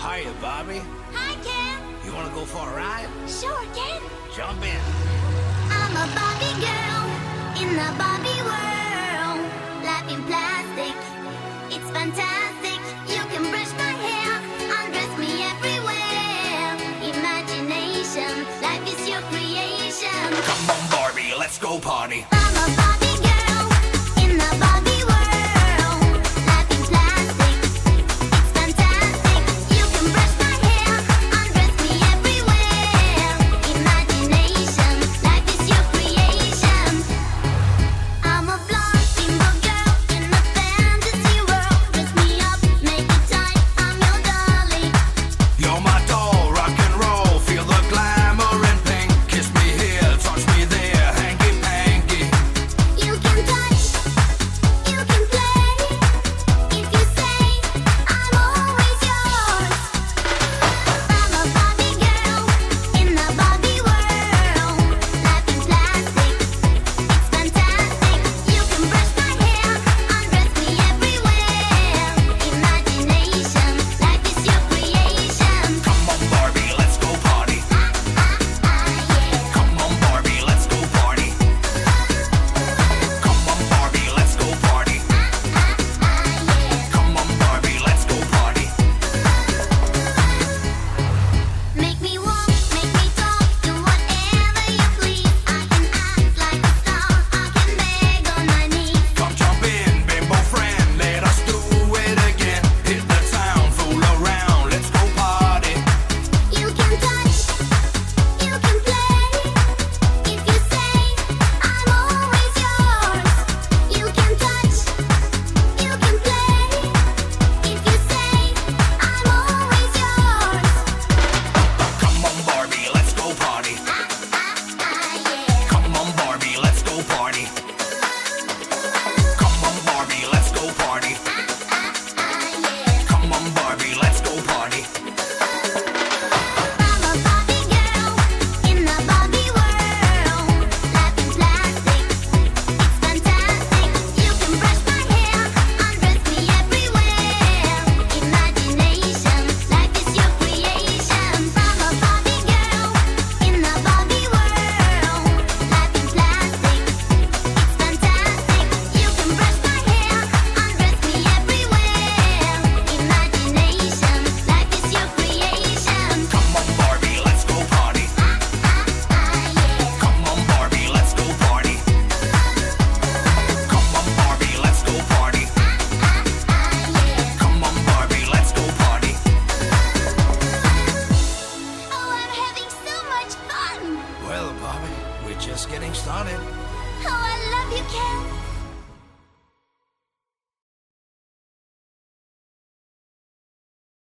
Hiya, Bobby. Hi, Ken. You wanna go for a ride? Sure, Ken. Jump in. I'm a Barbie girl in the Barbie world. Life in plastic, it's fantastic. You can brush my hair, undress me everywhere. Imagination, life is your creation. Come on, Barbie, let's go party. I'm a Barbie girl in the Barbie world. Life in plastic, it's fantastic. You can brush my hair, undress me everywhere. Imagination, life is your creation. I'm a blonde steamboat girl in a fantasy world. Dress me up, make it tight, I'm your dolly. You're my doll, rock and roll. Feel the glamour and pink. Kiss me here, touch me there, hanky panky. You can touch, you can play. If you say, I'm always yours. I'm a Barbie girl in the Barbie world. Life in plastic, it's fantastic. You can brush my hair, undress me everywhere. Imagination, life is your creation. Come on, Barbie, let's go party. Yeah. Come on, Barbie, let's go party. Come on, Barbie, let's go party. Come on, Barbie, let's go party. Make me walk, make me talk, do whatever you please. I can act like a star, I can beg on my knees. Come jump in, bimbo friend, let us do it again. Hit the town, fool around, let's go party. You can touch, you can play. If you say, I'm always yours. You can touch, you can play. If you say, I'm always yours. Come on, Barbie, let's go party. Yeah. Come on, Barbie, let's go party. Come on, Barbie, let's go party. Yeah. Come on, Barbie, let's go party. I'm a Barbie girl in the Barbie world. Life in plastic, it's fantastic. You can brush my hair, undress me everywhere. Imagination, life is your creation. I'm a Barbie girl in the Barbie world. Life in plastic, it's fantastic. You can brush my hair, undress me everywhere. Imagination, life is your creation. Come on, Barbie, let's go party. Yeah. Come on, Barbie, let's go party. Come on, Barbie, let's go party. Come on, Barbie, let's go party. Oh, I'm having so much fun. Well, Barbie, we're just getting started. Oh, I love you, Ken.